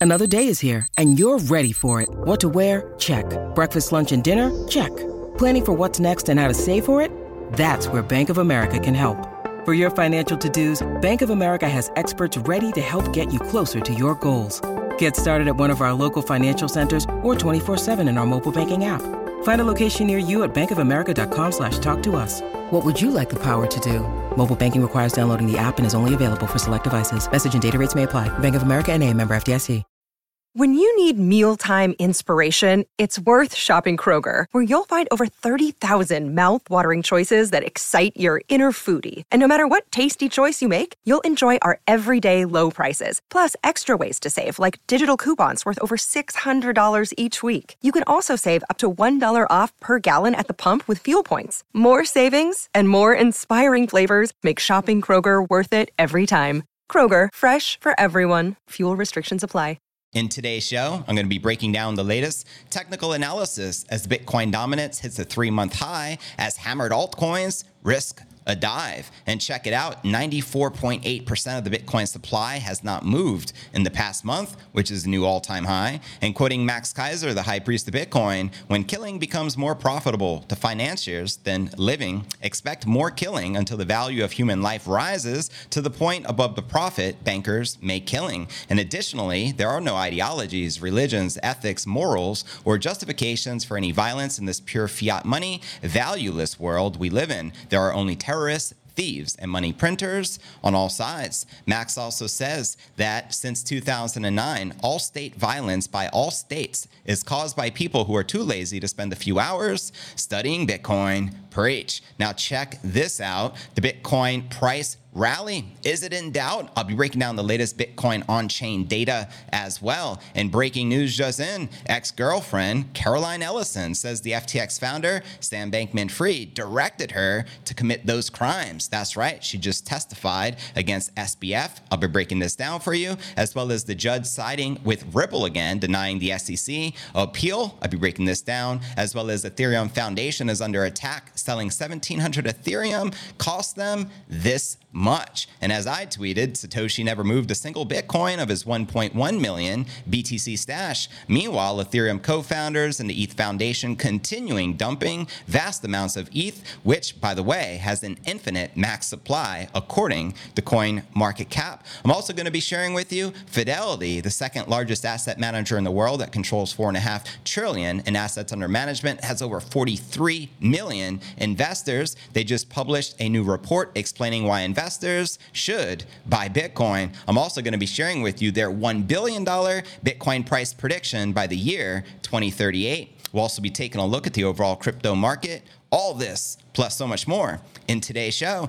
Another day is here, and you're ready for it. What to wear? Check. Breakfast, lunch, and dinner? Check. Planning for what's next and how to save for it? That's where Bank of America can help. For your financial to-dos, Bank of America has experts ready to help get you closer to your goals. Get started at one of our local financial centers or 24/7 in our mobile banking app. Find a location near you at bankofamerica.com/talktous. What would you like the power to do? Mobile banking requires downloading the app and is only available for select devices. Message and data rates may apply. Bank of America N.A., member FDIC. When you need mealtime inspiration, it's worth shopping Kroger, where you'll find over 30,000 mouth-watering choices that excite your inner foodie. And no matter what tasty choice you make, you'll enjoy our everyday low prices, plus extra ways to save, like digital coupons worth over $600 each week. You can also save up to $1 off per gallon at the pump with fuel points. More savings and more inspiring flavors make shopping Kroger worth it every time. Kroger, fresh for everyone. Fuel restrictions apply. In today's show, I'm going to be breaking down the latest technical analysis as Bitcoin dominance hits a 3-month high as hammered altcoins risk a dive. And check it out, 94.8% of the Bitcoin supply has not moved in the past month, which is a new all-time high. And quoting Max Keiser, the high priest of Bitcoin, when killing becomes more profitable to financiers than living, expect more killing until the value of human life rises to the point above the profit bankers make killing. And additionally, there are no ideologies, religions, ethics, morals, or justifications for any violence in this pure fiat money, valueless world we live in. There are only terrorists, thieves, and money printers on all sides. Max also says that since 2009, all state violence by all states is caused by people who are too lazy to spend a few hours studying Bitcoin. Preach. Now check this out. The Bitcoin price rally, is it in doubt? I'll be breaking down the latest Bitcoin on-chain data as well. And breaking news just in, ex-girlfriend Caroline Ellison says the FTX founder, Sam Bankman-Fried, directed her to commit those crimes. That's right, she just testified against SBF. I'll be breaking this down for you, as well as the judge siding with Ripple again, denying the SEC appeal. I'll be breaking this down, as well as Ethereum Foundation is under attack, selling 1,700 Ethereum cost them this much. And as I tweeted, Satoshi never moved a single Bitcoin of his 1.1 million BTC stash. Meanwhile, Ethereum co-founders and the ETH Foundation continuing dumping vast amounts of ETH, which, by the way, has an infinite max supply, according to CoinMarketCap. I'm also going to be sharing with you Fidelity, the second largest asset manager in the world that controls $4.5 trillion in assets under management, has over 43 million investors. They just published a new report explaining why investors should buy Bitcoin. I'm also going to be sharing with you their $1 billion Bitcoin price prediction by the year 2038. We'll also be taking a look at the overall crypto market. All this, plus so much more, in today's show.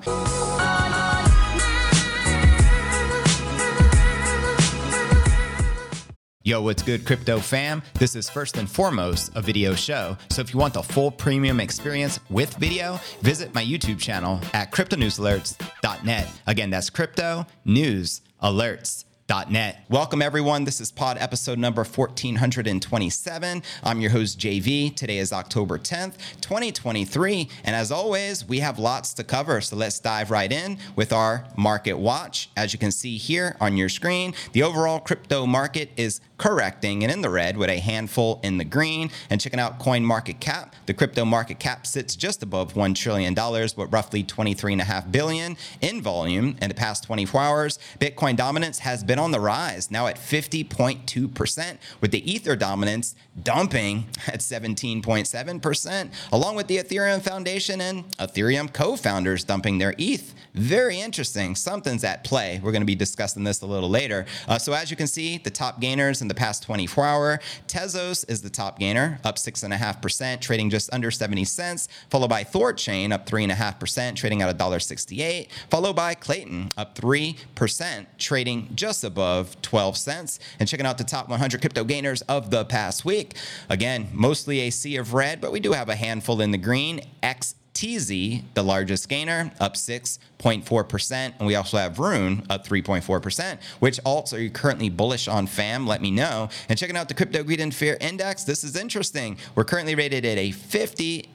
Yo, what's good, crypto fam? This is first and foremost a video show. So if you want the full premium experience with video, visit my YouTube channel at cryptonewsalerts.net. Again, that's cryptonewsalerts.net. Welcome everyone. This is pod episode number 1427. I'm your host JV. Today is October 10th, 2023. And as always, we have lots to cover. So let's dive right in with our market watch. As you can see here on your screen, the overall crypto market is correcting and in the red with a handful in the green. And checking out CoinMarketCap, the crypto market cap sits just above $1 trillion with roughly 23.5 billion in volume. In the past 24 hours, Bitcoin dominance has been on the rise, now at 50.2%, with the Ether dominance dumping at 17.7%, along with the Ethereum Foundation and Ethereum co-founders dumping their ETH. Very interesting. Something's at play. We're going to be discussing this a little later. So as you can see, the top gainers in the past 24 hour, Tezos is the top gainer, up 6.5%, trading just under 70 cents, followed by Thorchain, up 3.5%, trading at $1.68, followed by Clayton, up 3%, trading just above 12 cents. And checking out the top 100 crypto gainers of the past week. Again, mostly a sea of red, but we do have a handful in the green. XTZ, the largest gainer, up 6.4%. And we also have Rune up 3.4%. Which alts are you currently bullish on, fam? Let me know. And checking out the Crypto Greed and Fear Index, this is interesting. We're currently rated at a 50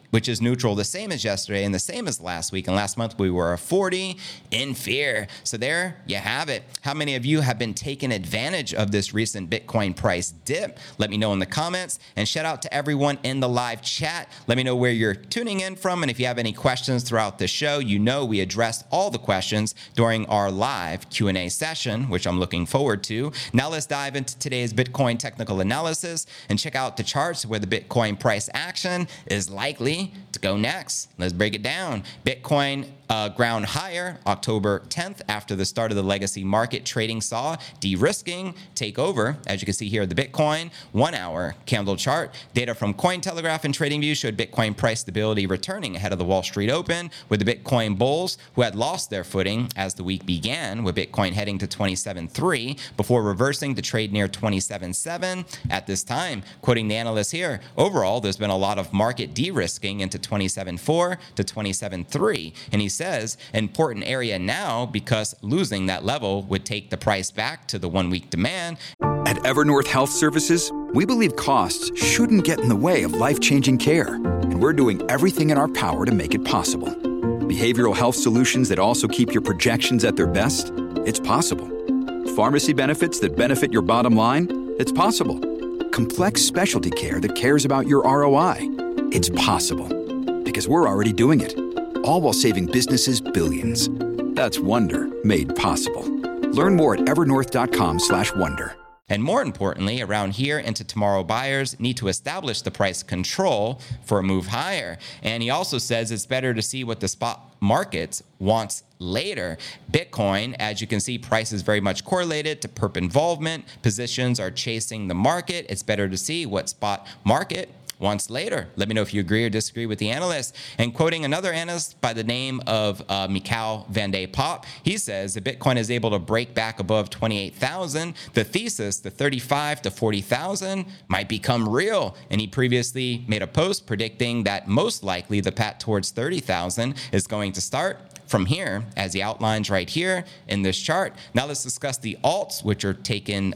which is neutral, the same as yesterday and the same as last week. And last month we were a 40 in fear. So there you have it. How many of you have been taking advantage of this recent Bitcoin price dip? Let me know in the comments, and shout out to everyone in the live chat. Let me know where you're tuning in from. And if you have any questions throughout the show, you know we addressed all the questions during our live Q&A session, which I'm looking forward to. Now let's dive into today's Bitcoin technical analysis and check out the charts where the Bitcoin price action is likely to go next. Let's break it down. Bitcoin ground higher October 10th after the start of the legacy market. Trading saw de-risking take over. As you can see here, the Bitcoin 1-hour candle chart. Data from Cointelegraph and TradingView showed Bitcoin price stability returning ahead of the Wall Street Open, with the Bitcoin bulls who had lost their footing as the week began, with Bitcoin heading to 27.3 before reversing to trade near 27.7 at this time. Quoting the analyst here, overall, there's been a lot of market de-risking into 27.4 to 27.3, and he says important area now because losing that level would take the price back to the 1-week demand. At Evernorth Health Services, we believe costs shouldn't get in the way of life-changing care, and we're doing everything in our power to make it possible. Behavioral health solutions that also keep your projections at their best? It's possible. Pharmacy benefits that benefit your bottom line? It's possible. Complex specialty care that cares about your ROI? It's possible. Because we're already doing it. All while saving businesses billions. That's Wonder made possible. Learn more at evernorth.com/wonder. And more importantly, around here into tomorrow, buyers need to establish the price control for a move higher. And he also says it's better to see what the spot markets wants later. Bitcoin, as you can see, price is very much correlated to perp involvement. Positions are chasing the market. It's better to see what spot market wants later. Let me know if you agree or disagree with the analyst. And quoting another analyst by the name of Mikhail Van de Poppe, he says if Bitcoin is able to break back above 28,000, the thesis, the 35 to 40,000, might become real. And he previously made a post predicting that most likely the path towards 30,000 is going to start from here, as he outlines right here in this chart. Now let's discuss the alts, which are taking,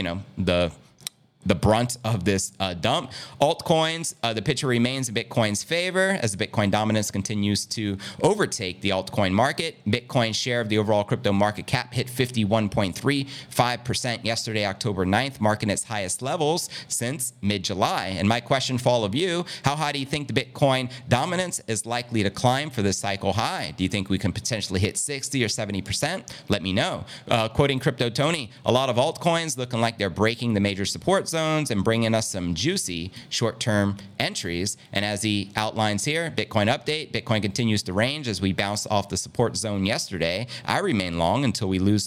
the brunt of this dump. Altcoins, the picture remains in Bitcoin's favor as the Bitcoin dominance continues to overtake the altcoin market. Bitcoin's share of the overall crypto market cap hit 51.35% yesterday, October 9th, marking its highest levels since mid-July. And my question for all of you, how high do you think the Bitcoin dominance is likely to climb for this cycle high? Do you think we can potentially hit 60 or 70%? Let me know. Quoting Crypto Tony, a lot of altcoins looking like they're breaking the major support zones and bringing us some juicy short-term entries. And as he outlines here, Bitcoin update, Bitcoin continues to range as we bounce off the support zone yesterday. I remain long until we lose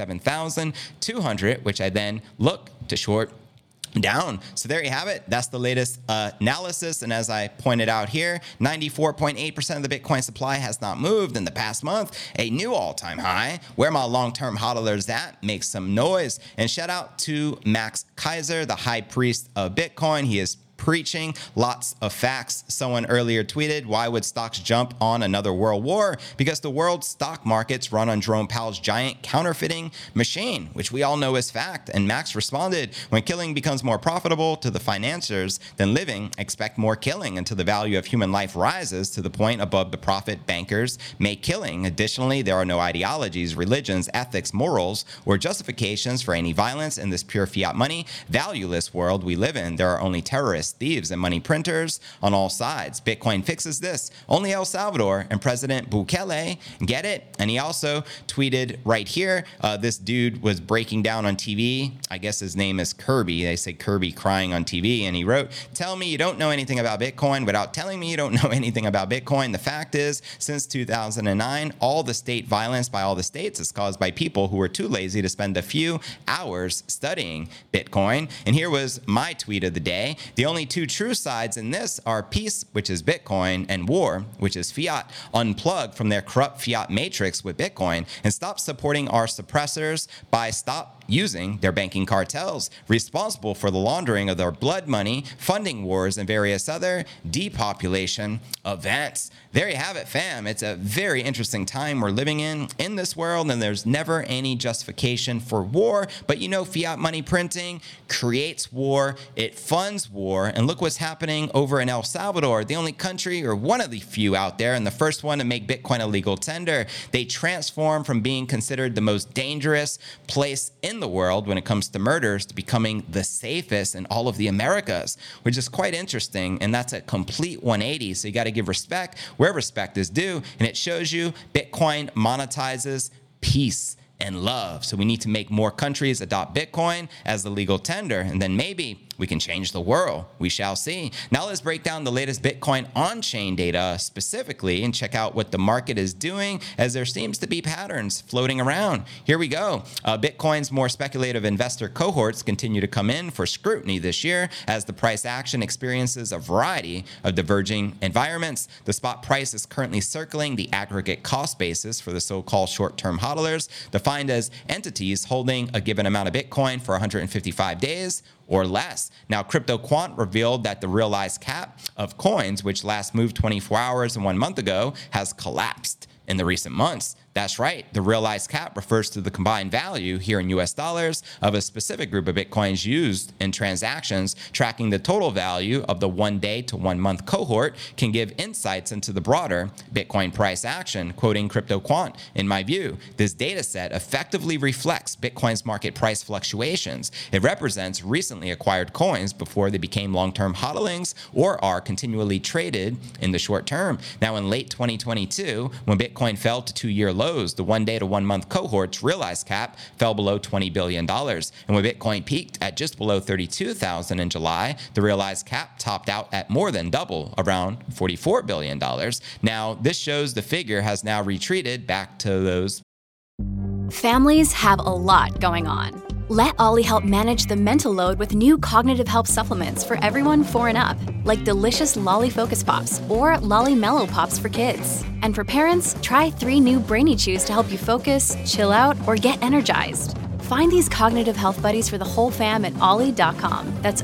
27,200, which I then look to short down. So there you have it. That's the latest analysis. And as I pointed out here, 94.8% of the Bitcoin supply has not moved in the past month, a new all-time high. Where my long-term hodlers at? Make some noise. And shout out to Max Keiser, the high priest of Bitcoin. He is preaching lots of facts. Someone earlier tweeted, why would stocks jump on another world war? Because the world's stock markets run on Jerome Powell's giant counterfeiting machine, which we all know is fact. And Max responded, when killing becomes more profitable to the financiers than living, expect more killing until the value of human life rises to the point above the profit bankers make killing. Additionally, there are no ideologies, religions, ethics, morals, or justifications for any violence in this pure fiat money, valueless world we live in. There are only terrorists, thieves, and money printers on all sides. Bitcoin fixes this. Only El Salvador and President Bukele get it. And he also tweeted right here, this dude was breaking down on TV. I guess his name is Kirby. They say Kirby crying on TV. And he wrote, tell me you don't know anything about Bitcoin without telling me you don't know anything about Bitcoin. The fact is, since 2009, all the state violence by all the states is caused by people who were too lazy to spend a few hours studying Bitcoin. And here was my tweet of the day. The only two true sides in this are peace, which is Bitcoin, and war, which is fiat. Unplug from their corrupt fiat matrix with Bitcoin and stop supporting our suppressors by stop using their banking cartels, responsible for the laundering of their blood money, funding wars, and various other depopulation events. There you have it, fam. It's a very interesting time we're living in this world, and there's never any justification for war. But you know, fiat money printing creates war, it funds war, and look what's happening over in El Salvador, the only country or one of the few out there, and the first one to make Bitcoin a legal tender. They transformed from being considered the most dangerous place in the world when it comes to murders to becoming the safest in all of the Americas, which is quite interesting, and that's a complete 180. So you got to give respect where respect is due, and it shows you Bitcoin monetizes peace and love. So we need to make more countries adopt Bitcoin as the legal tender, and then maybe we can change the world. We shall see. Now let's break down the latest Bitcoin on-chain data specifically and check out what the market is doing, as there seems to be patterns floating around. Here we go. Bitcoin's more speculative investor cohorts continue to come in for scrutiny this year as the price action experiences a variety of diverging environments. The spot price is currently circling the aggregate cost basis for the so-called short-term hodlers, defined as entities holding a given amount of Bitcoin for 155 days or less. Now, CryptoQuant revealed that the realized cap of coins, which last moved 24 hours and 1 month ago, has collapsed in the recent months. That's right. The realized cap refers to the combined value here in US dollars of a specific group of Bitcoins used in transactions. Tracking the total value of the 1 day to 1 month cohort can give insights into the broader Bitcoin price action. Quoting CryptoQuant, in my view, this data set effectively reflects Bitcoin's market price fluctuations. It represents recently acquired coins before they became long-term hodlings or are continually traded in the short term. Now, in late 2022, when Bitcoin fell to 2-year lows, the 1 day to 1 month cohort's realized cap fell below $20 billion. And when Bitcoin peaked at just below 32,000 in July, the realized cap topped out at more than double, around $44 billion. Now, this shows the figure has now retreated back to those. Families have a lot going on. Let Ollie help manage the mental load with new cognitive help supplements for everyone 4 and up, like delicious Lolly Focus Pops or Lolly Mellow Pops for kids. And for parents, try 3 new Brainy Chews to help you focus, chill out, or get energized. Find these cognitive health buddies for the whole fam at ollie.com. That's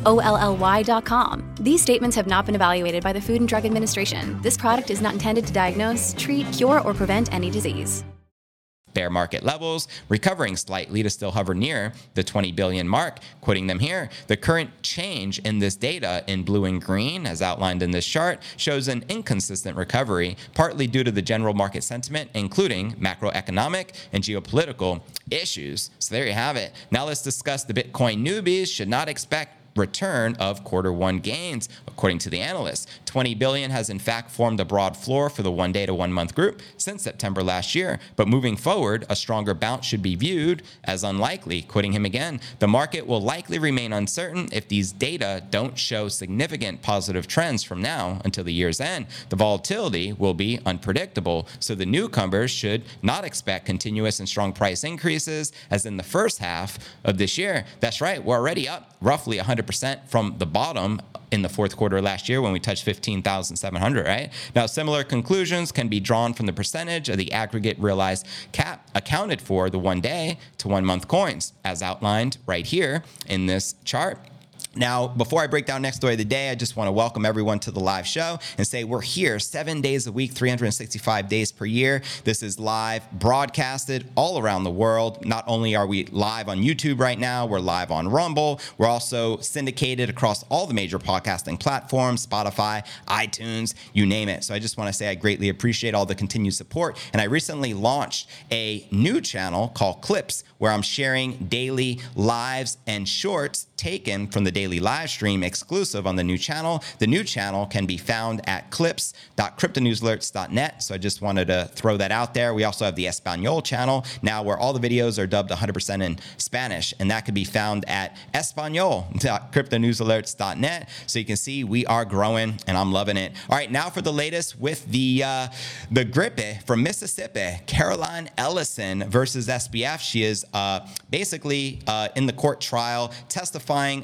OLLY.com. These statements have not been evaluated by the Food and Drug Administration. This product is not intended to diagnose, treat, cure, or prevent any disease. Bear market levels, recovering slightly to still hover near the 20 billion mark. Quoting them here, the current change in this data in blue and green, as outlined in this chart, shows an inconsistent recovery, partly due to the general market sentiment, including macroeconomic and geopolitical issues. So there you have it. Now let's discuss the Bitcoin newbies should not expect return of Q1 gains. According to the analysts, 20 billion has in fact formed a broad floor for the 1 day to 1 month group since September last year. But moving forward, a stronger bounce should be viewed as unlikely. Quoting him again, the market will likely remain uncertain if these data don't show significant positive trends from now until the year's end. The volatility will be unpredictable, so the newcomers should not expect continuous and strong price increases as in the first half of this year. That's right, we're already up roughly 100% from the bottom in the fourth quarter last year when we touched 15,700, right? Now, similar conclusions can be drawn from the percentage of the aggregate realized cap accounted for the 1 day to 1 month coins, as outlined right here in this chart. Now, before I break down next story of the day, I just want to welcome everyone to the live show and say we're here 7 days a week, 365 days per year. This is live broadcasted all around the world. Not only are we live on YouTube right now, we're live on Rumble. We're also syndicated across all the major podcasting platforms, Spotify, iTunes, you name it. So I just want to say I greatly appreciate all the continued support. And I recently launched a new channel called Clips, where I'm sharing daily lives and shorts taken from the daily live stream exclusive on the new channel. The new channel can be found at clips.cryptonewsalerts.net. So I just wanted to throw that out there. We also have the Espanol channel now where all the videos are dubbed 100% in Spanish, and that can be found at espanol.cryptonewsalerts.net. So you can see we are growing and I'm loving it. All right, now for the latest with the grippe from Mississippi, Caroline Ellison versus SBF. She is basically in the court trial testifying against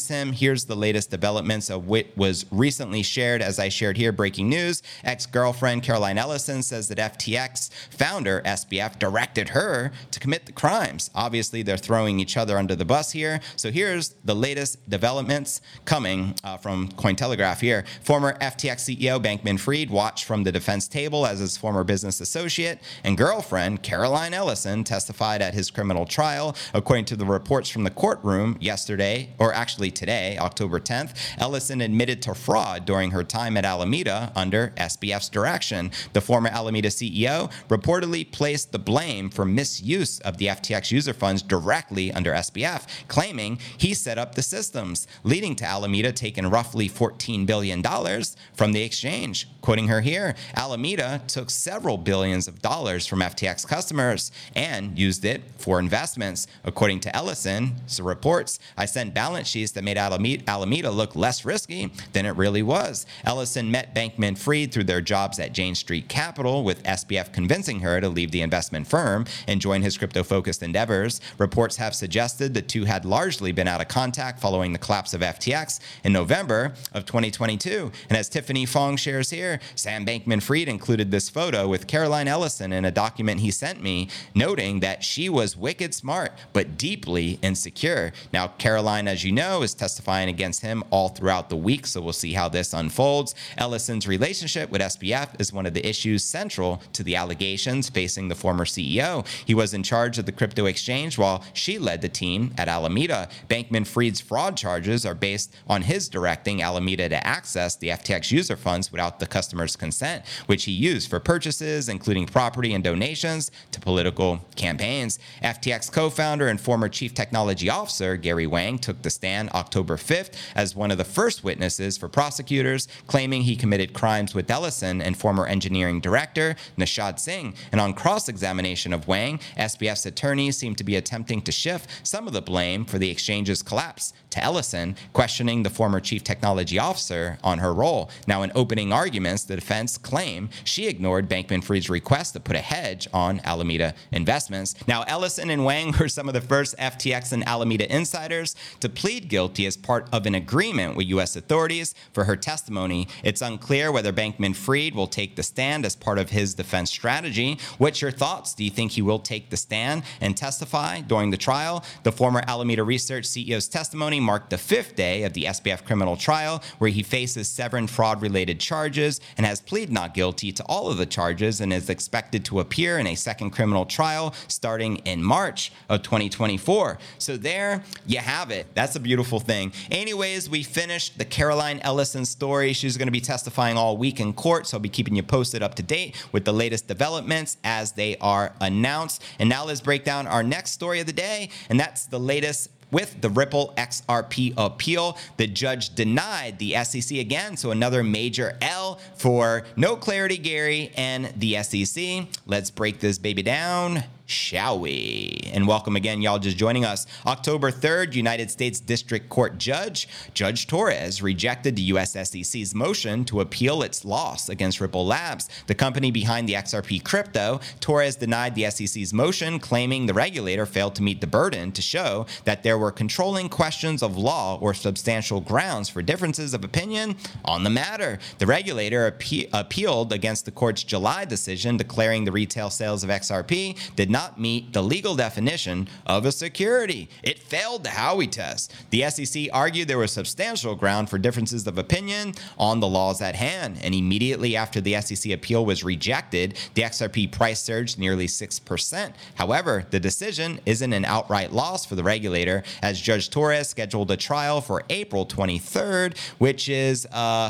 against him. Here's the latest developments of what was recently shared. As I shared here, breaking news, ex-girlfriend Caroline Ellison says that FTX founder SBF directed her to commit the crimes. Obviously, they're throwing each other under the bus here. So here's the latest developments coming from Cointelegraph here. Former FTX CEO Bankman-Fried watched from the defense table as his former business associate and girlfriend Caroline Ellison testified at his criminal trial. According to the reports from the courtroom yesterday, or actually today, October 10th, Ellison admitted to fraud during her time at Alameda under SBF's direction. The former Alameda CEO reportedly placed the blame for misuse of the FTX user funds directly under SBF, claiming he set up the systems, leading to Alameda taking roughly $14 billion from the exchange. Quoting her here, Alameda took several billions of dollars from FTX customers and used it for investments. According to Ellison's reports, I sent balance sheets that made Alameda look less risky than it really was. Ellison met Bankman-Fried through their jobs at Jane Street Capital, with SBF convincing her to leave the investment firm and join his crypto-focused endeavors. Reports have suggested the two had largely been out of contact following the collapse of FTX in November of 2022. And as Tiffany Fong shares here, Sam Bankman-Fried included this photo with Caroline Ellison in a document he sent me, noting that she was wicked smart but deeply insecure. Now, Caroline, as you know, is testifying against him all throughout the week, so we'll see how this unfolds. Ellison's relationship with SBF is one of the issues central to the allegations facing the former CEO. He was in charge of the crypto exchange while she led the team at Alameda. Bankman-Fried's fraud charges are based on his directing Alameda to access the FTX user funds without the customer's consent, which he used for purchases, including property and donations to political campaigns. FTX co-founder and former chief technology officer Gary Wang took the stand October 5th as one of the first witnesses for prosecutors, claiming he committed crimes with Ellison and former engineering director Nishad Singh. And on cross-examination of Wang, SBF's attorneys seemed to be attempting to shift some of the blame for the exchange's collapse to Ellison, questioning the former chief technology officer on her role. Now, in opening arguments, the defense claimed she ignored Bankman-Fried's request to put a hedge on Alameda investments. Now, Ellison and Wang were some of the first FTX and Alameda insiders to plead guilty as part of an agreement with U.S. authorities for her testimony. It's unclear whether Bankman-Fried will take the stand as part of his defense strategy. What's your thoughts? Do you think he will take the stand and testify during the trial? The former Alameda Research CEO's testimony marked the fifth day of the SBF criminal trial, where he faces 7 fraud-related charges and has pleaded not guilty to all of the charges and is expected to appear in a second criminal trial starting in March of 2024. So there you have it. That's a beautiful thing. Anyways, we finished the Caroline Ellison story. She's going to be testifying all week in court, so I'll be keeping you posted up to date with the latest developments as they are announced. And now let's break down our next story of the day, and that's the latest with the Ripple XRP appeal. The judge denied the SEC again, so another major L for No Clarity Gary and the SEC. Let's break this baby down, shall we? And welcome again, y'all just joining us. October 3rd, United States District Court Judge Torres rejected the U.S. SEC's motion to appeal its loss against Ripple Labs, the company behind the XRP crypto. Torres denied the SEC's motion, claiming the regulator failed to meet the burden to show that there were controlling questions of law or substantial grounds for differences of opinion on the matter. The regulator appealed against the court's July decision, declaring the retail sales of XRP did not meet the legal definition of a security. It failed the Howey test. The SEC argued there was substantial ground for differences of opinion on the laws at hand, and immediately after the SEC appeal was rejected, the XRP price surged nearly 6%. However, the decision isn't an outright loss for the regulator, as Judge Torres scheduled a trial for April 23rd, which is,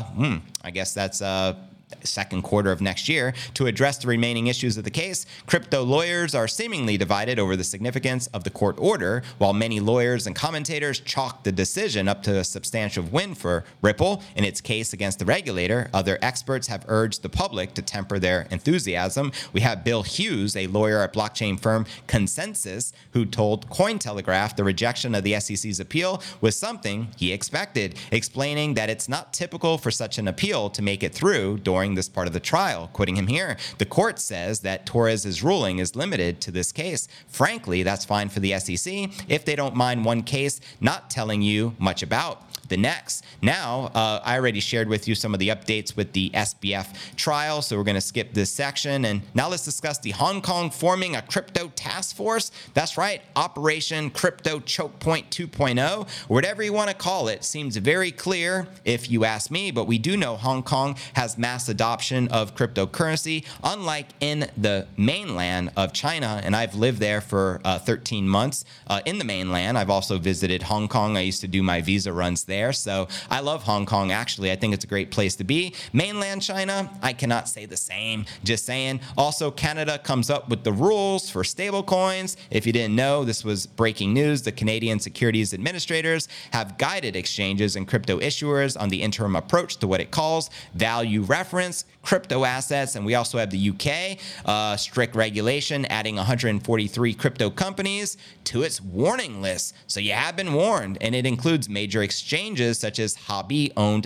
I guess that's second quarter of next year. To address the remaining issues of the case, crypto lawyers are seemingly divided over the significance of the court order, while many lawyers and commentators chalk the decision up to a substantial win for Ripple in its case against the regulator. Other experts have urged the public to temper their enthusiasm. We have Bill Hughes, a lawyer at blockchain firm Consensus, who told Cointelegraph the rejection of the SEC's appeal was something he expected, explaining that it's not typical for such an appeal to make it through during ignoring this part of the trial. Quoting him here, the court says that Torres's ruling is limited to this case. Frankly, that's fine for the SEC if they don't mind one case not telling you much about the next. Now, I already shared with you some of the updates with the SBF trial, so we're going to skip this section. And now let's discuss the Hong Kong forming a crypto task force. That's right, Operation Crypto Choke Point 2.0, whatever you want to call it, seems very clear if you ask me, but we do know Hong Kong has mass adoption of cryptocurrency, unlike in the mainland of China, and I've lived there for 13 months in the mainland. I've also visited Hong Kong. I used to do my visa runs there. So I love Hong Kong, actually. I think it's a great place to be. Mainland China, I cannot say the same. Just saying. Also, Canada comes up with the rules for stablecoins. If you didn't know, this was breaking news. The Canadian Securities Administrators have guided exchanges and crypto issuers on the interim approach to what it calls value reference crypto assets. And we also have the UK strict regulation, adding 143 crypto companies to its warning list. So you have been warned, and it includes major exchanges such as Hobby-owned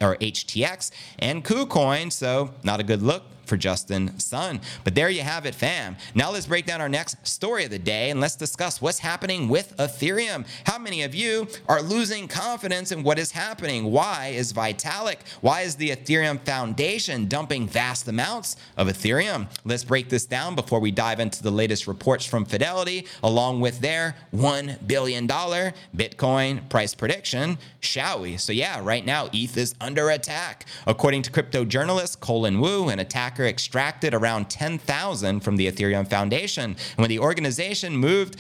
HTX and KuCoin. So not a good look for Justin Sun. But there you have it, fam. Now let's break down our next story of the day, and let's discuss what's happening with Ethereum. How many of you are losing confidence in what is happening? Why is Vitalik? Why is the Ethereum Foundation dumping vast amounts of Ethereum? Let's break this down before we dive into the latest reports from Fidelity, along with their $1 billion Bitcoin price prediction, shall we? So yeah, right now, ETH is under attack. According to crypto journalist Colin Wu, an attacker extracted around 10,000 from the Ethereum Foundation. And when the organization moved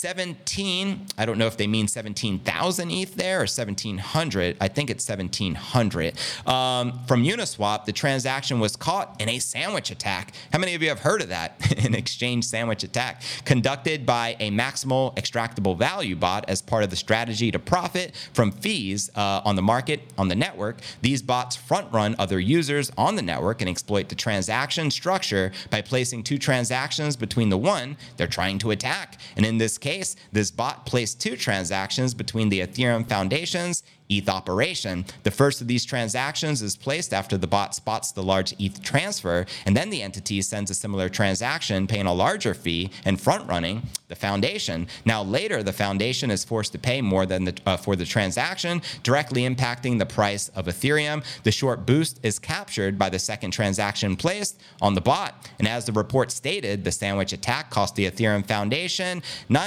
17, I don't know if they mean 17,000 ETH there or 1,700. I think it's 1,700. From Uniswap, the transaction was caught in a sandwich attack. How many of you have heard of that? An exchange sandwich attack conducted by a maximal extractable value bot as part of the strategy to profit from fees on the market, on the network. These bots front run other users on the network and exploit the transaction structure by placing two transactions between the one they're trying to attack. And in this case, this bot placed two transactions between the Ethereum Foundation's ETH operation. The first of these transactions is placed after the bot spots the large ETH transfer, and then the entity sends a similar transaction, paying a larger fee and front-running the foundation. Now later, the foundation is forced to pay more than for the transaction, directly impacting the price of Ethereum. The short boost is captured by the second transaction placed on the bot. And as the report stated, the sandwich attack cost the Ethereum Foundation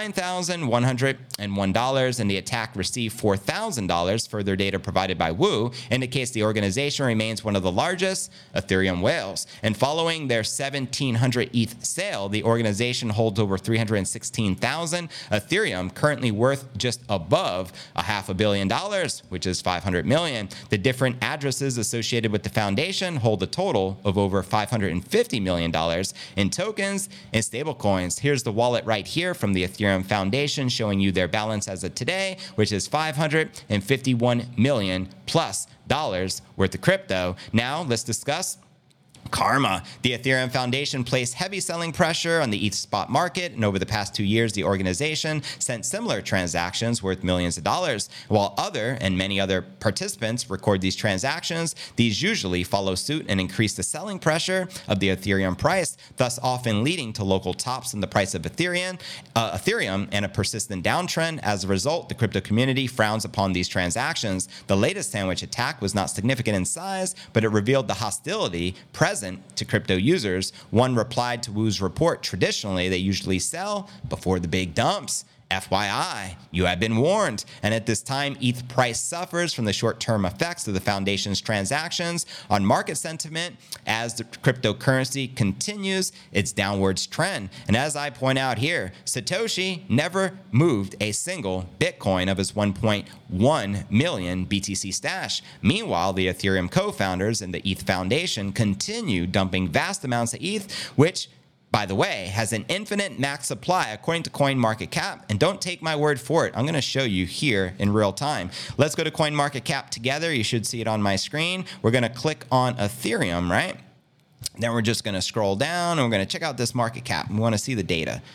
$9,101, and the attack received $4,000. Further data provided by Wu indicates the organization remains one of the largest Ethereum whales. And following their 1,700 ETH sale, the organization holds over 316,000 Ethereum, currently worth just above $500 million, which is 500 million. The different addresses associated with the foundation hold a total of over $550 million in tokens and stablecoins. Here's the wallet right here from the Ethereum Foundation, showing you their balance as of today, which is $551 million plus dollars worth of crypto. Now let's discuss Karma. The Ethereum Foundation placed heavy selling pressure on the ETH spot market, and over the past 2 years, the organization sent similar transactions worth millions of dollars. While many other participants record these transactions, these usually follow suit and increase the selling pressure of the Ethereum price, thus often leading to local tops in the price of Ethereum and a persistent downtrend. As a result, the crypto community frowns upon these transactions. The latest sandwich attack was not significant in size, but it revealed the hostility present to crypto users. One replied to Wu's report, traditionally, they usually sell before the big dumps. FYI, you have been warned. And at this time, ETH price suffers from the short-term effects of the foundation's transactions on market sentiment as the cryptocurrency continues its downwards trend. And as I point out here, Satoshi never moved a single Bitcoin of his 1.1 million BTC stash. Meanwhile, the Ethereum co-founders and the ETH Foundation continue dumping vast amounts of ETH, which, by the way, has an infinite max supply according to CoinMarketCap. And don't take my word for it. I'm going to show you here in real time. Let's go to CoinMarketCap together. You should see it on my screen. We're going to click on Ethereum, right? Then we're just going to scroll down and we're going to check out this market cap. We want to see the data.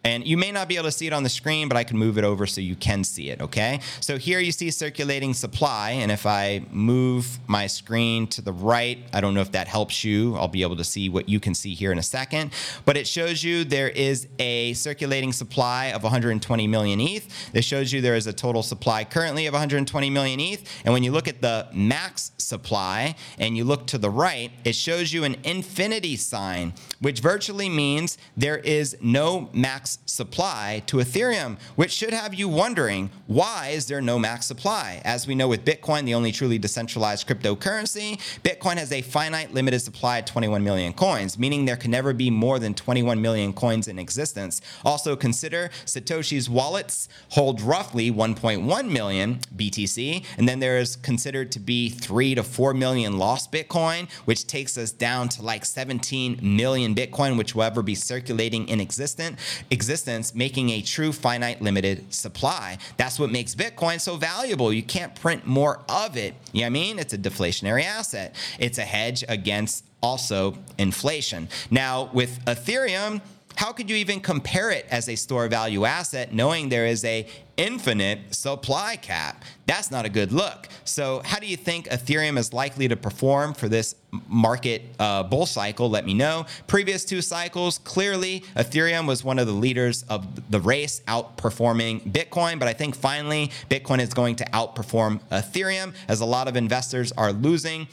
And you may not be able to see it on the screen, but I can move it over so you can see it, okay? So here you see circulating supply, and if I move my screen to the right, I don't know if that helps you. I'll be able to see what you can see here in a second. But it shows you there is a circulating supply of 120 million ETH. This shows you there is a total supply currently of 120 million ETH. And when you look at the max supply and you look to the right, it shows you an infinity sign, which virtually means there is no max supply to Ethereum, which should have you wondering, why is there no max supply? As we know with Bitcoin, the only truly decentralized cryptocurrency, Bitcoin has a finite limited supply of 21 million coins, meaning there can never be more than 21 million coins in existence. Also consider Satoshi's wallets hold roughly 1.1 million BTC, and then there is considered to be 3 to 4 million lost Bitcoin, which takes us down to like 17 million Bitcoin, which will ever be circulating in existence, making a true finite limited supply. That's what makes Bitcoin so valuable. You can't print more of it. You know what I mean? It's a deflationary asset. It's a hedge against also inflation. Now, with Ethereum, how could you even compare it as a store value asset knowing there is a infinite supply cap? That's not a good look. So how do you think Ethereum is likely to perform for this market bull cycle? Let me know. Previous 2 cycles, clearly Ethereum was one of the leaders of the race, outperforming Bitcoin. But I think finally Bitcoin is going to outperform Ethereum as a lot of investors are losing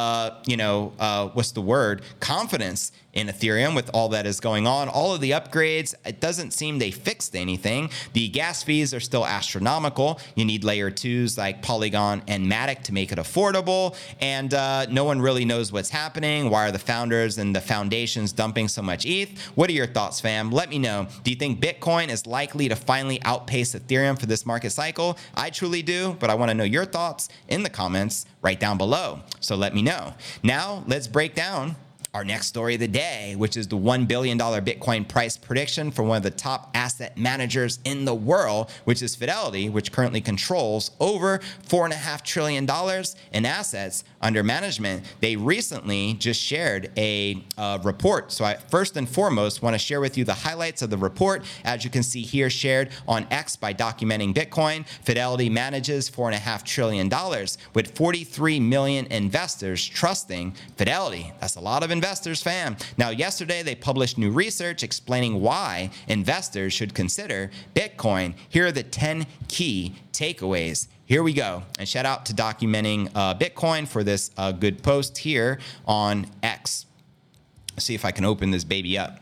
confidence in Ethereum with all that is going on. All of the upgrades, it doesn't seem they fixed anything. The gas fees are still astronomical. You need layer 2s like Polygon and Matic to make it affordable. And no one really knows what's happening. Why are the founders and the foundations dumping so much ETH? What are your thoughts, fam? Let me know. Do you think Bitcoin is likely to finally outpace Ethereum for this market cycle? I truly do, but I want to know your thoughts in the comments right down below. So let me know. Now, let's break down our next story of the day, which is the $1 billion Bitcoin price prediction for one of the top asset managers in the world, which is Fidelity, which currently controls over $4.5 trillion in assets under management. They recently just shared a report. So I first and foremost want to share with you the highlights of the report. As you can see here, shared on X by Documenting Bitcoin, Fidelity manages $4.5 trillion with 43 million investors trusting Fidelity. That's a lot of investors, fam. Now, yesterday they published new research explaining why investors should consider Bitcoin. Here are the 10 key takeaways. Here we go. And shout out to Documenting Bitcoin for this good post here on X. Let's see if I can open this baby up.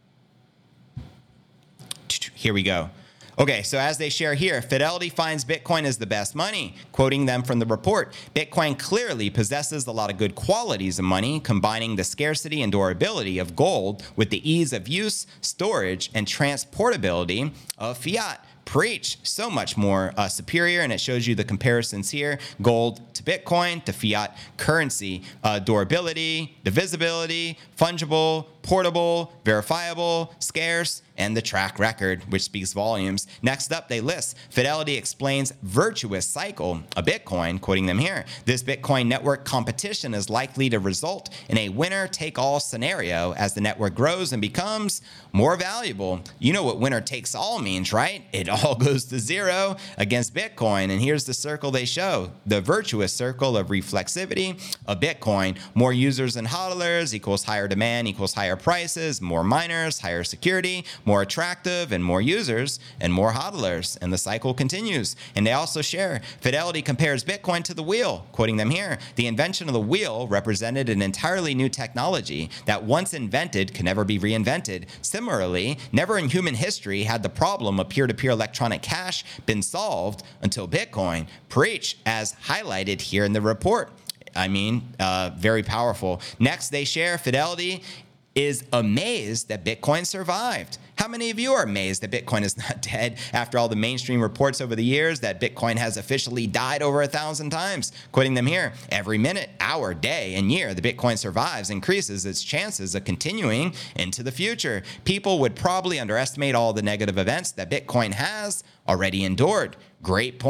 Here we go. Okay, so as they share here, Fidelity finds Bitcoin is the best money. Quoting them from the report, Bitcoin clearly possesses a lot of good qualities of money, combining the scarcity and durability of gold with the ease of use, storage, and transportability of fiat. Preach. So much more superior, and it shows you the comparisons here. Gold to Bitcoin to fiat currency. Durability, divisibility, fungible, portable, verifiable, scarce, and the track record, which speaks volumes. Next up, they list Fidelity explains virtuous cycle of Bitcoin, quoting them here. This Bitcoin network competition is likely to result in a winner-take-all scenario as the network grows and becomes more valuable. You know what winner-takes-all means, right? It all goes to zero against Bitcoin. And here's the circle they show, the virtuous circle of reflexivity of Bitcoin. More users and hodlers equals higher demand equals higher prices, more miners, higher security, more attractive, and more users and more hodlers. And the cycle continues. And they also share Fidelity compares Bitcoin to the wheel, quoting them here. The invention of the wheel represented an entirely new technology that once invented can never be reinvented. Similarly, never in human history had the problem of peer-to-peer electronic cash been solved until Bitcoin. Preach, as highlighted here in the report. I mean, very powerful. Next, they share Fidelity is amazed that Bitcoin survived. How many of you are amazed that Bitcoin is not dead after all the mainstream reports over the years that Bitcoin has officially died over 1,000 times? Quoting them here, every minute, hour, day, and year, the Bitcoin survives, increases its chances of continuing into the future. People would probably underestimate all the negative events that Bitcoin has already endured. Great point.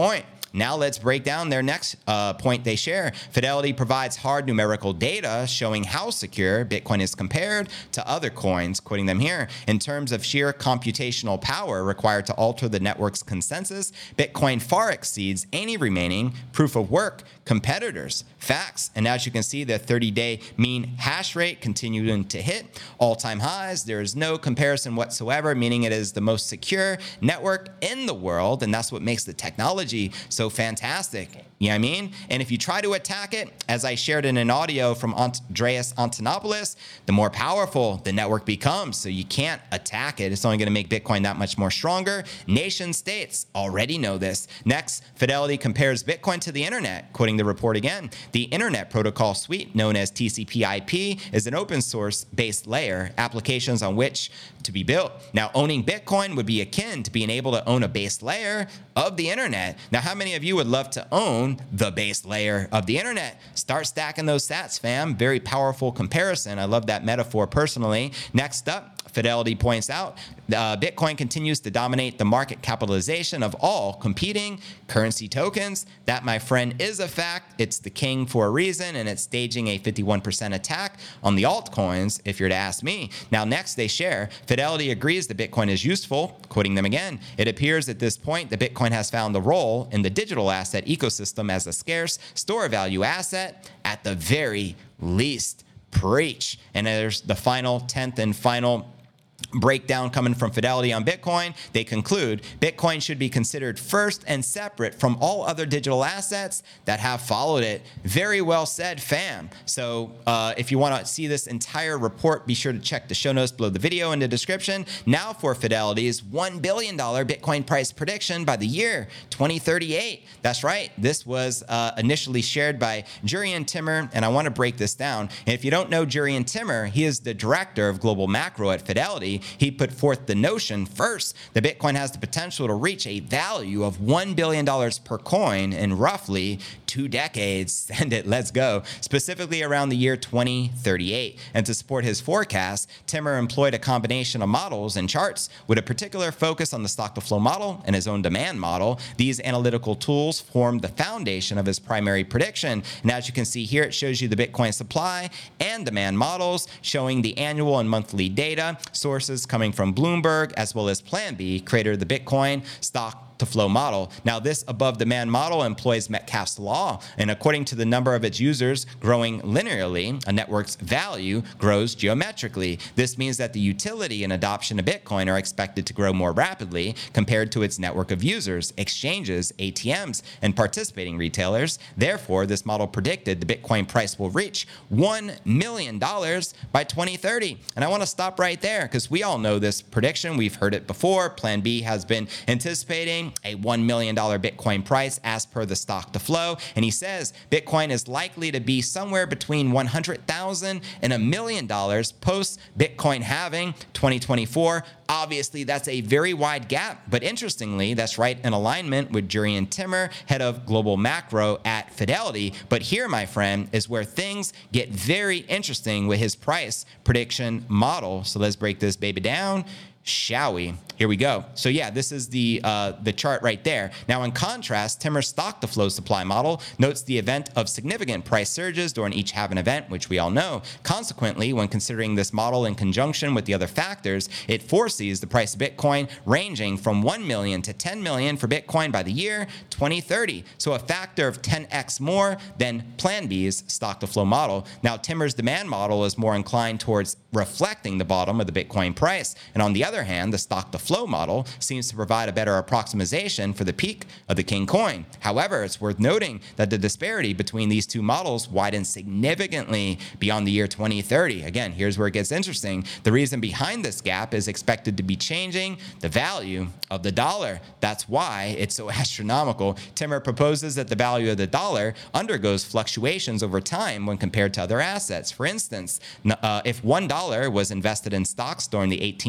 Now let's break down their next point they share. Fidelity provides hard numerical data showing how secure Bitcoin is compared to other coins, quoting them here. In terms of sheer computational power required to alter the network's consensus, Bitcoin far exceeds any remaining proof of work competitors. Facts. And as you can see, the 30-day mean hash rate continuing to hit all-time highs. There is no comparison whatsoever, meaning it is the most secure network in the world, and that's what makes the technology so fantastic. You know what I mean? And if you try to attack it, as I shared in an audio from Andreas Antonopoulos, the more powerful the network becomes. So you can't attack it. It's only going to make Bitcoin that much more stronger. Nation states already know this. Next, Fidelity compares Bitcoin to the internet, quoting the report again. The Internet Protocol Suite, known as TCP/IP, is an open source based layer, applications on which to be built. Now, owning Bitcoin would be akin to being able to own a base layer of the internet. Now, how many of you would love to own the base layer of the internet? Start stacking those sats, fam. Very powerful comparison. I love that metaphor personally. Next up, Fidelity points out, Bitcoin continues to dominate the market capitalization of all competing currency tokens. That, my friend, is a fact. It's the king for a reason, and it's staging a 51% attack on the altcoins, if you're to ask me. Now, next they share, Fidelity agrees that Bitcoin is useful, quoting them again. It appears at this point that Bitcoin has found a role in the digital asset ecosystem as a scarce store value asset at the very least. Preach. And there's the final 10th and final breakdown coming from Fidelity on Bitcoin. They conclude Bitcoin should be considered first and separate from all other digital assets that have followed it. Very well said, fam. So if you want to see this entire report, be sure to check the show notes below the video in the description. Now for Fidelity's $1 billion Bitcoin price prediction by the year 2038. That's right. This was initially shared by Jurrien Timmer, and I want to break this down. And if you don't know Jurrien Timmer, he is the director of global macro at Fidelity. He put forth the notion first that Bitcoin has the potential to reach a value of $1 billion per coin in roughly 2 decades. Send it, let's go. Specifically around the year 2038. And to support his forecast, Timmer employed a combination of models and charts with a particular focus on the stock-to-flow model and his own demand model. These analytical tools formed the foundation of his primary prediction. And as you can see here, it shows you the Bitcoin supply and demand models, showing the annual and monthly data, sources coming from Bloomberg, as well as Plan B, creator of the Bitcoin stock-to-flow model. Now, this above-demand model employs Metcalfe's law, and according to the number of its users growing linearly, a network's value grows geometrically. This means that the utility and adoption of Bitcoin are expected to grow more rapidly compared to its network of users, exchanges, ATMs, and participating retailers. Therefore, this model predicted the Bitcoin price will reach $1 million by 2030. And I want to stop right there because we all know this prediction. We've heard it before. Plan B has been anticipating a $1 million Bitcoin price as per the stock to flow. And he says Bitcoin is likely to be somewhere between $100,000 and $1 million post Bitcoin halving 2024. Obviously, that's a very wide gap, but interestingly, that's right in alignment with Jurrien Timmer, head of global macro at Fidelity. But here, my friend, is where things get very interesting with his price prediction model. So let's break this baby down, shall we? Here we go. So yeah, this is the chart right there. Now, in contrast, Timmer's stock-to-flow supply model notes the event of significant price surges during each halving event, which we all know. Consequently, when considering this model in conjunction with the other factors, it foresees the price of Bitcoin ranging from 1 million to 10 million for Bitcoin by the year 2030. So a factor of 10x more than Plan B's stock-to-flow model. Now, Timmer's demand model is more inclined towards reflecting the bottom of the Bitcoin price. And on the other hand, the stock-to-flow model seems to provide a better approximation for the peak of the King coin. However, it's worth noting that the disparity between these two models widens significantly beyond the year 2030. Again, here's where it gets interesting. The reason behind this gap is expected to be changing the value of the dollar. That's why it's so astronomical. Timmer proposes that the value of the dollar undergoes fluctuations over time when compared to other assets. For instance, if $1 was invested in stocks during the 18th century,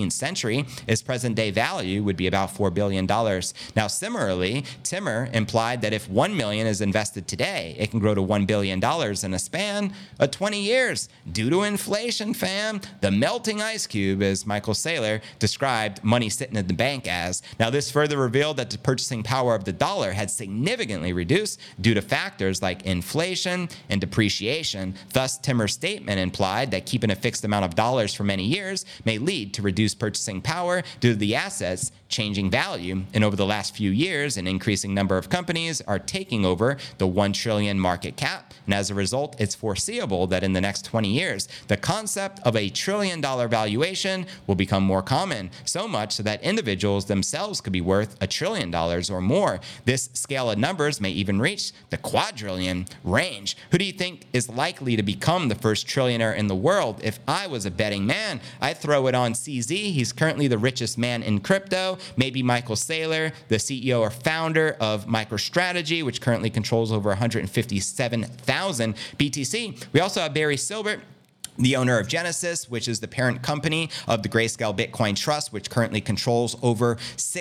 country, its present day value would be about $4 billion. Now, similarly, Timmer implied that if $1 million is invested today, it can grow to $1 billion in a span of 20 years due to inflation, fam. The melting ice cube, as Michael Saylor described money sitting in the bank as. Now, this further revealed that the purchasing power of the dollar had significantly reduced due to factors like inflation and depreciation. Thus, Timmer's statement implied that keeping a fixed amount of dollars for many years may lead to reduced purchasing power due to the assets changing value. And over the last few years, an increasing number of companies are taking over the $1 trillion market cap. And as a result, it's foreseeable that in the next 20 years, the concept of a $1 trillion valuation will become more common, so much so that individuals themselves could be worth $1 trillion or more. This scale of numbers may even reach the quadrillion range. Who do you think is likely to become the first trillionaire in the world? If I was a betting man, I'd throw it on CZ. He's currently the richest man in crypto. Maybe Michael Saylor, the CEO or founder of MicroStrategy, which currently controls over 157,000 BTC. We also have Barry Silbert, the owner of Genesis, which is the parent company of the Grayscale Bitcoin Trust, which currently controls over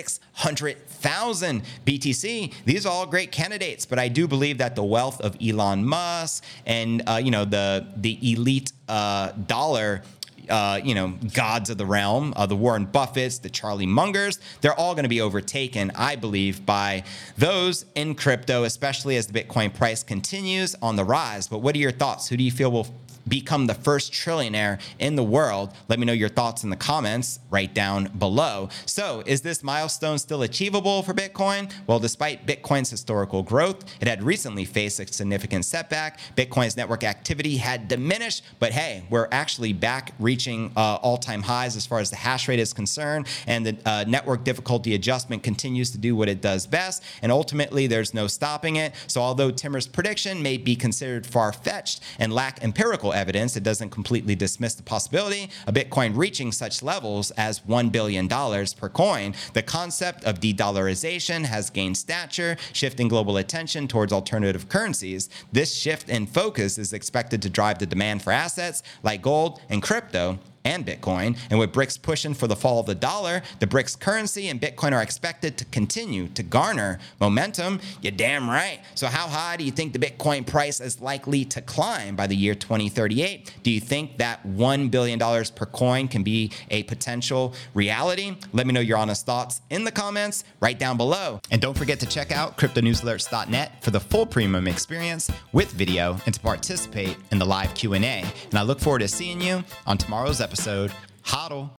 600,000 BTC. These are all great candidates, but I do believe that the wealth of Elon Musk and the elite dollar gods of the realm, the Warren Buffetts, the Charlie Mungers, they're all going to be overtaken, I believe, by those in crypto, especially as the Bitcoin price continues on the rise. But what are your thoughts? Who do you feel will become the first trillionaire in the world? Let me know your thoughts in the comments right down below. So, is this milestone still achievable for Bitcoin? Well, despite Bitcoin's historical growth, it had recently faced a significant setback. Bitcoin's network activity had diminished, but hey, we're actually back reaching all-time highs as far as the hash rate is concerned, and the network difficulty adjustment continues to do what it does best, and ultimately there's no stopping it. So although Timmer's prediction may be considered far-fetched and lack empirical evidence, it doesn't completely dismiss the possibility of Bitcoin reaching such levels as $1 billion per coin. The concept of de-dollarization has gained stature, shifting global attention towards alternative currencies. This shift in focus is expected to drive the demand for assets like gold and crypto and Bitcoin. And with BRICS pushing for the fall of the dollar, the BRICS currency and Bitcoin are expected to continue to garner momentum. You're damn right. So how high do you think the Bitcoin price is likely to climb by the year 2038? Do you think that $1 billion per coin can be a potential reality? Let me know your honest thoughts in the comments right down below. And don't forget to check out cryptonewsalerts.net for the full premium experience with video and to participate in the live Q&A. And I look forward to seeing you on tomorrow's episode. Hodl.